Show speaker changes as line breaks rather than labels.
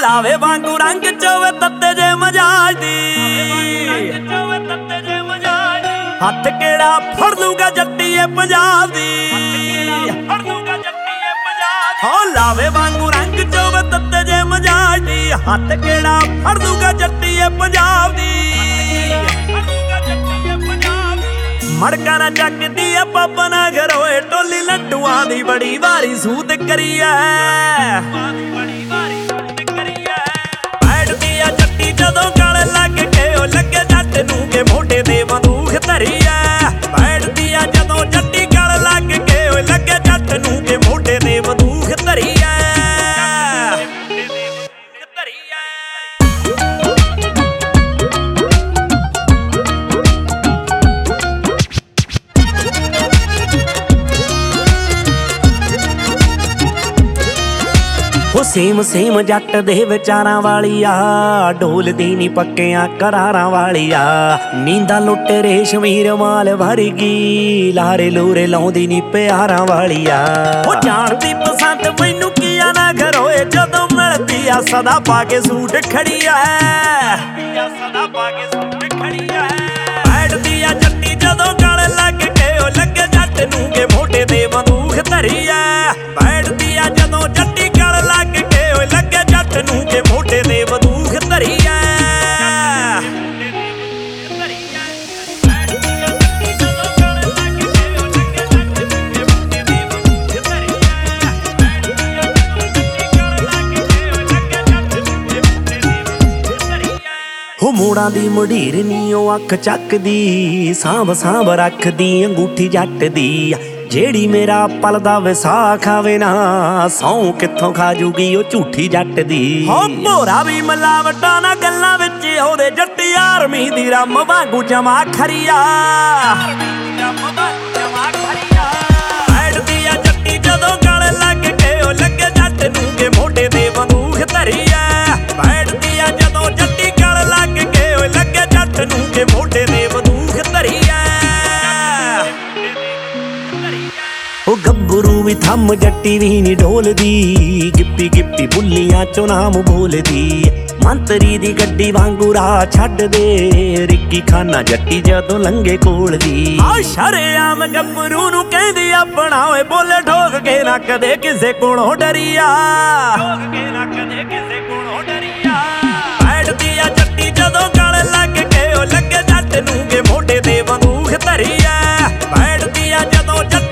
ਲਾਵੇ ਵਾਂਗੂ ਰੰਗ ਚੋਵੇ ਤੱਤੇ ਜੇ ਮਜਾਜ ਦੀ ਹੱਥ ਕਿਹੜਾ ਫੜ ਲੂਗਾ ਜੱਟੀਏ ਪੰਜਾਬ ਦੀ ਹੋ ਲਾਵੇ ਵਾਂਗੂ ਰੰਗ ਚੋਵੇ ਤੱਤੇ ਜੇ ਮਜਾਜ ਦੀ ਹੱਥ ਕਿਹੜਾ ਫੜ ਲੂਗਾ ਜੱਟੀਏ ਪੰਜਾਬ ਦੀ ਮੜਕਾ ਨਾ ਚੱਕਦੀ ਆ ਪਾਪਾ ਨਾ ਘਰੋਏ ਟੋਲੀ ਲੱਡੂਆਂ ਦੀ ਬੜੀ ਵਾਰੀ ਸੂਤ ਕਰੀ ਐ ਬੈਠਦੀ ਆ ਜੱਟੀ ਜਦੋਂ ਗਲ ਲੱਗ ਕੇ ਉਹ ਲੱਗੇ ਜੱਟ ਨੂੰ ਕੇ ਮੋਢੇ ਤੇ ਬੰਦੂਕ ਧਰੀ ਐ ਬੈਠਦੀ ਆ ਜਦੋਂ ਜੱਟੀ ਗਲ ਲੱਗ ਕੇ ਉਹ ਲੱਗੇ ਜੱਟ ਨੂੰ ਕੇ ਮੋਢੇ ਤੇ ਬੰਦੂਕ ਧਰੀ ਐ ਸੇਮ ਸੇਮ ਜੱਟ ਦੇ ਵਿਚਾਰਾਂ ਵਾਲੀ ਆ ਢੋਲਦੀ ਨੀ ਪੱਕਿਆਂ ਕਰਾਰਾਂ ਵਾਲੀ ਆ ਨੀਂਦਾਂ ਲੁੱਟ ਰੇਸ਼ਮੀਰ ਮਾਲ ਵਰਗੀ ਲਾਰੇ ਲੂਰੇ ਲਾਉਂਦੀ ਨੀ ਪਿਆਰਾਂ ਵਾਲੀ ਆ ਉਹ ਜਾਣਦੀ ਪਸੰਦ ਮੈਨੂੰ ਕੀ ਆ ਨਾ ਘਰੋਏ ਜਦੋਂ ਮਿਲਦੀ ਆ ਸਦਾ ਪਾ ਕੇ ਸੂਟ ਖੜੀ ਆ ਸਦਾ ਪਾ ਕੇ ਸੂਟ ਖੜੀ ਆ ਬੈਠਦੀ ਆ ਜੱਟੀ ਜਦੋਂ ਗਲ ਲੱਗ ਕੇ ਉਹ ਲੱਗੇ ਜੱਟ ਨੂੰ ਕੇ ਮੋਢੇ ਤੇ ਬੰਦੂਕ ਧਰੀ ਆ ਬੈਠਦੀ ਆ ਜਦੋਂ ਜੱਟੀ ਗਲ ਲੱਗ ਕੇ ਉਹ ਲੱਗੇ ਜੱਟ ਨੂੰ ਕੇ ਮੋਢੇ ਤੇ ਬੰਦੂਕ ਧਰੀ ਆ ਹੋ ਮੋੜਾਂ ਦੀ ਮੁਢੀਰ ਨੀ ਉਹ ਅੱਖ ਚੱਕਦੀ ਸਾਂਭ ਸਾਂਭ ਰੱਖਦੀ ਅੰਗੂਠੀ ਜੱਟ ਦੀ ਜਿਹੜੀ ਮੇਰਾ ਪਲਦਾ ਵਿਸਾਖ ਖਾਵੇ ਨਾ ਸੌਂ ਕਿੱਥੋਂ ਖਾ ਜੂਗੀ ਉਹ ਝੂਠੀ ਜੱਟ ਦੀ ਹੋ ਭੋਰਾ ਵੀ ਮਿਲਾਵਟਾਂ ਨਾ ਗੱਲਾਂ ਵਿੱਚ ਉਹਦੇ ਜੱਟੀ ਆਰਮੀ ਦੀ ਰੰਮ ਵਾਂਗੂ ਜਮਾ ਖਰੀਆ ਬੈਠਦੀ ਆ ਜੱਟੀ ਜਦੋਂ ਗਲ ਲੱਗ ਕੇ ਉਹ ਲੱਗੇ ਜੱਟ ਨੂੰ ਕੇ ਮੋਢੇ ਤੇ ਬੰਦੂਕ ਧਰੀ ਆ ਬੈਠਦੀ ਆ ਜਦੋਂ ਜੱਟੀ ਗਲ ਲੱਗ ਕੇ ਉਹ ਲੱਗੇ ਜੱਟ ਨੂੰ ਕੇ ਮੋਢੇ ਤੇ ਬੰਦੂਕ ਧਰੀ ਆ ਉਹ ਗੱਭਰੂ ਵੀ ਥੰਮ ਜੱਟੀ ਵੀ ਨੀ ਢੋਲਦੀ ਗਿੱਪੀ ਗਿੱਪੀ ਬੁੱਲੀਆਂ ਚੋਂ ਨਾਮ ਬੋਲਦੀ ਮੰਤਰੀ ਦੀ ਗੱਡੀ ਵਾਂਗੂ ਰਾਹ ਛੱਡ ਦੇ ਰਿੱਕੀ ਖਾਨਾ ਜੱਟੀ ਜਦੋਂ ਲੰਘੇ ਕੋਲ ਦੀ ਆ ਸ਼ਰੇਆਮ ਗੱਭਰੂ ਨੂੰ ਕਹਿੰਦੀ ਆਪਣਾ ਓਏ ਬੋਲੇ ਠੋਕ ਕੇ ਨਾ ਕਦੇ ਕਿਸੇ ਕੋਲੋਂ ਡਰੀਆ ਬੈਠਦੀ ਆ ਜੱਟੀ ਜਦੋਂ ਗਲ ਲੱਗ ਕੇ ਉਹ ਲੱਗੇ ਜੱਟ ਨੂੰ ਕੇ ਮੋਢੇ ਤੇ ਬੰਦੂਕ ਧਰੀ ਆ ਬੈਠਦੀ ਆ ਜਦੋਂ